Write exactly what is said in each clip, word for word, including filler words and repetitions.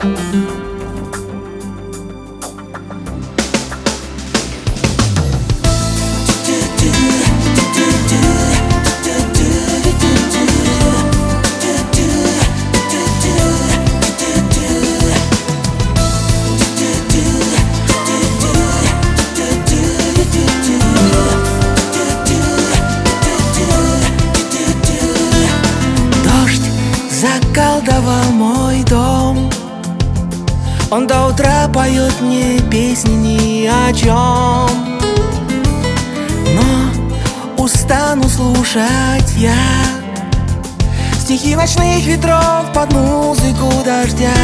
Заколдовал мой дом. Он до утра поет мне песни ни о чем. Но устану слушать я стихи ночных ветров под музыку дождя.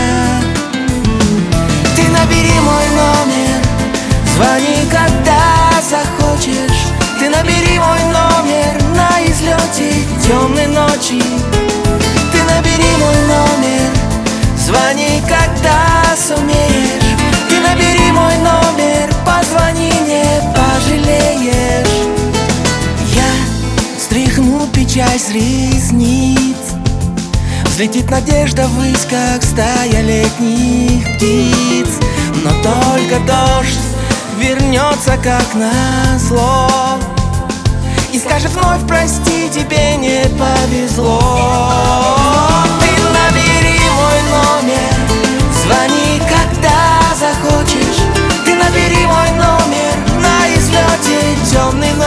Ты набери мой номер, звони, когда захочешь. Ты набери мой номер на излете темной ночи. Ты набери мой номер, звони, когда сумеешь. Ты набери мой номер, позвони, не пожалеешь. Я стряхну печаль с ресниц, взлетит надежда ввысь, как стая летних птиц. Но только дождь вернется, как назло, и скажет вновь: прости, тебе не повезло. Ты набери мой номер, звони, когда захочешь. Ты набери мой номер на излете темной